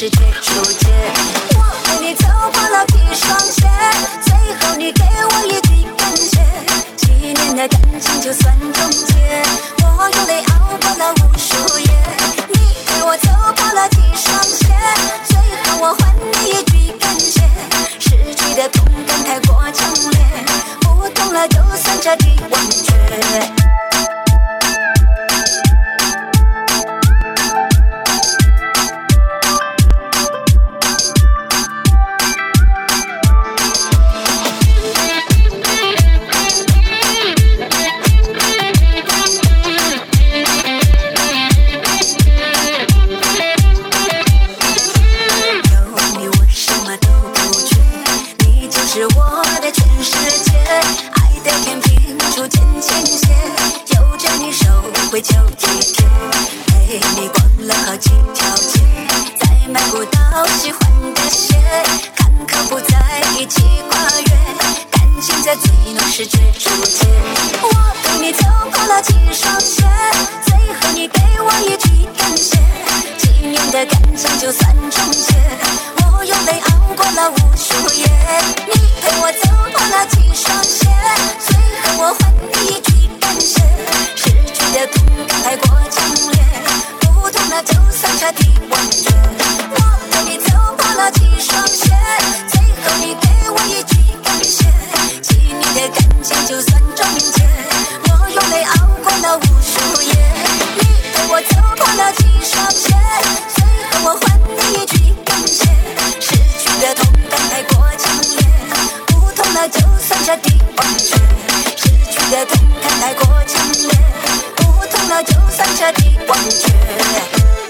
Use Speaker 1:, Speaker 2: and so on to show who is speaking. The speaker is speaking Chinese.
Speaker 1: 世界注解。我陪你走过了几双鞋，最后你给我一句感谢，几年的感情就算终结。我用泪熬过了无数夜，你陪我走过了几双鞋，最后我还你一句感谢，失去的痛感太过强烈，不痛了就算彻底忘却。是我的全世界，爱的天平逐渐倾斜，有着你手会就体贴，陪你逛了好几条街，再买不到喜欢的鞋，坎坷不在一起跨越，感情在最浓时最注解。我陪你走过了几双鞋，最后你给我一句感谢，几年的感情就算终结，我用泪熬过了无数夜，你陪我走过了几双鞋，最后我还你一句感谢，失去的痛感太过强烈，不痛了就算彻底忘却。我陪你走过了几双鞋，最后你给我一句感谢，几年的感情就算终结，我用泪熬过了无数夜，你陪我走过了几双鞋，最后我还你一句感谢，失去的痛感太过强烈，不痛了就算彻底忘却，失去的痛感太过强烈，不痛了就算彻底忘却。